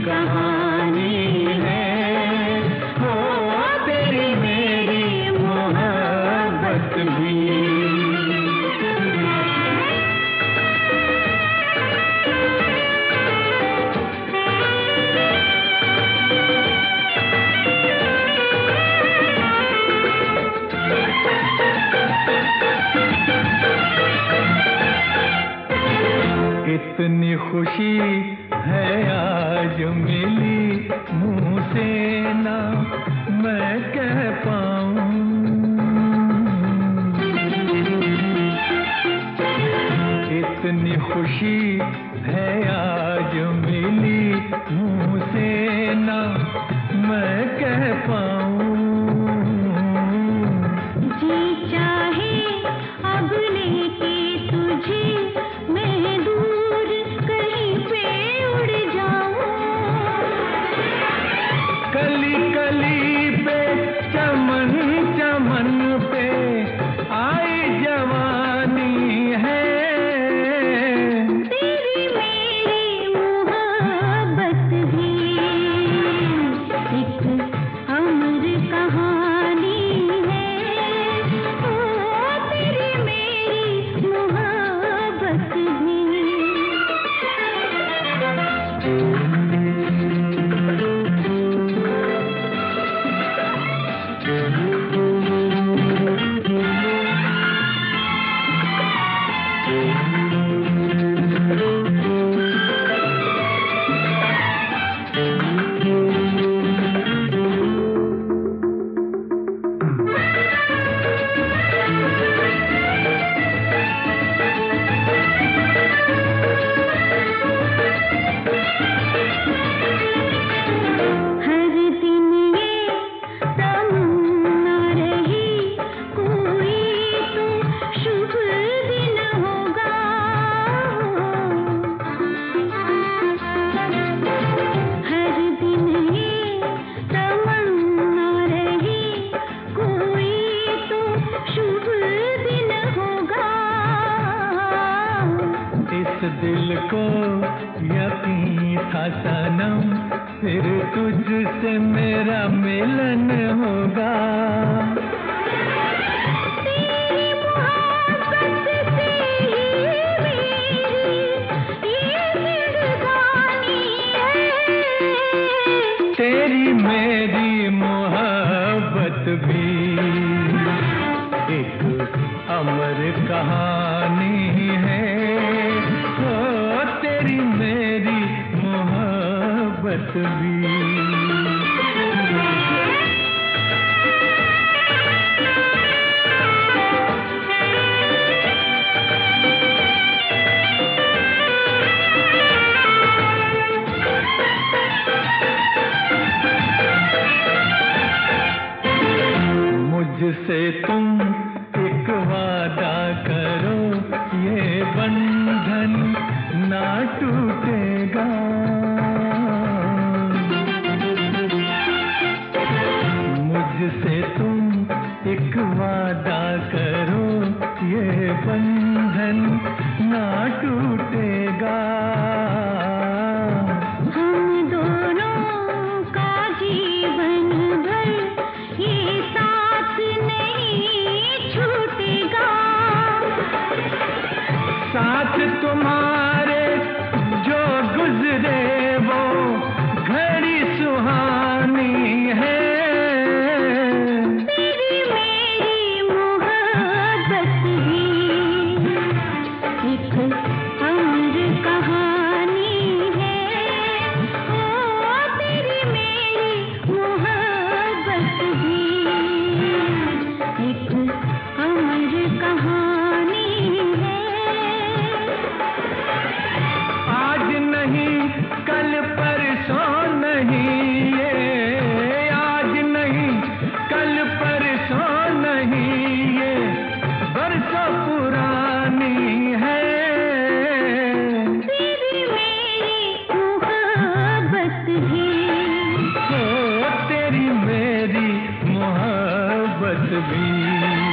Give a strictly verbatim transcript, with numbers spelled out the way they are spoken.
कहानी है, हो तेरी मेरी मोहब्बत भी। इतनी खुशी है आज मिली, मुँह से ना मैं कह पाऊं। इतनी खुशी है आज मिली, मुँह से ना मैं कह पाऊं। जी चाहे अब लेके तुझे मैं दूर कहीं पे उड़ जाऊं। कली कली पे चमन चमन पे आई जवानी है, तेरी मेरी मोहब्बत भी एक अमर कहानी है, ओ तेरी मेरी मोहब्बत भी। इस दिल को यकीन था सनम, फिर तुझसे मेरा मिलन होगा। तेरी मोहब्बत से ही मेरी ये जिंदगानी है, तेरी मेरी मोहब्बत भी एक अमर कहानी है, हो तेरी मेरी मोहब्बत भी। मुझसे तुम एक वादा करो, ये बंधन ना टूटेगा। मुझसे तुम एक वादा करो, ये बंधन ना टूटेगा। हम दोनों का जीवन भर ये साथ नहीं छूटेगा। साथ तुम्हारे जो गुजरे वो घड़ी सुहानी है, तेरी मेरी मोहब्बत भी एक अमर कहानी है, ओ तेरी मेरी मोहब्बत भी एक अमर कहानी है। आज नहीं कल परसों नहीं, ये आज नहीं कल परसों नहीं, ये बरसों पुरानी है, तेरी मेरी मोहब्बत भी हो तेरी मेरी मोहब्बत भी।